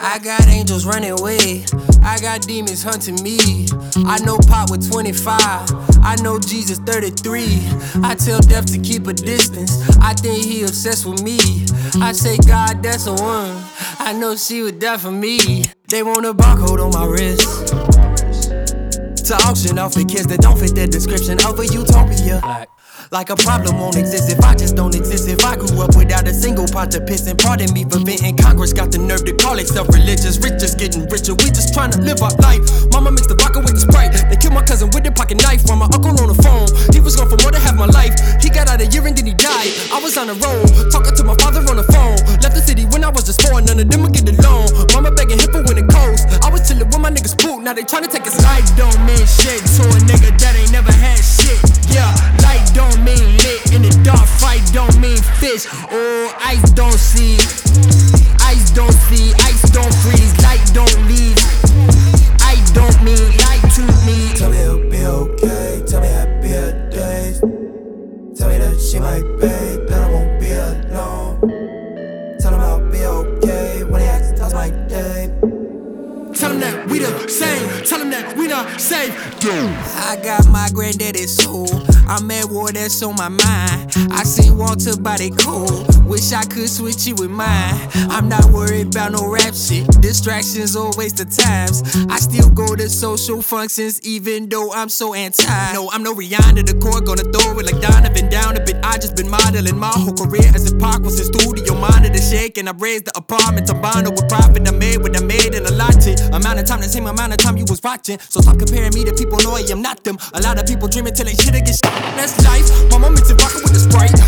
I got angels running away, I got demons hunting me. I know Pop with 25, I know Jesus 33. I tell death to keep a distance, I think he obsessed with me. I say God, that's a one, I know she would die for me. They want a barcode on my wrist to auction off the kids that don't fit the description of a utopia. Like a problem won't exist if I just don't exist. If I grew up without a single pot to piss and pardon me for venting. Congress got the nerve to call itself religious. Rich just getting richer, we just trying to live our life. Mama mixed the vodka with the Sprite. They killed my cousin with their pocket knife. While my uncle on the phone, he was gone for more than half my life. He got out a year and then he died. I was on the road, talking to my father on the phone. Left the city when I was just 4, none of them would get along. Mama begging him for when it coast. I was chillin' with my niggas poop, now they tryna take his life. Don't mean shit to a nigga that ain't never had shit. Yeah, light don't mean lit. In the dark fight don't mean fish. Oh, ice don't see. Ice don't see. Ice don't freeze. Light don't leave. I don't mean light to me. Tell me it'll be okay. Tell me happier days. Tell me that she might pay, that I won't be alone. Tell him I'll be okay when he asks how's my day. Tell him that we the same. Tell him that we not safe. I got my granddaddy's soul. I'm at war, that's on my mind. I see Walter body cold. Wish I could switch it with mine. I'm not worried about no rap shit. Distractions or waste of times. I still go to social functions even though I'm so anti. No, I'm no Rihanna, the core gonna throw it like Donovan down a bit. I just been modeling my whole career as if Park was in studio. Monitor shaking, I raised the apartment. Tombano with profit, I made what I made in a lot of amount of time, the same amount of time you was watching. So stop comparing me to people, know I am not them. A lot of people dreaming till they shit get shot. That's life. Mama mixing vodka with the Sprite.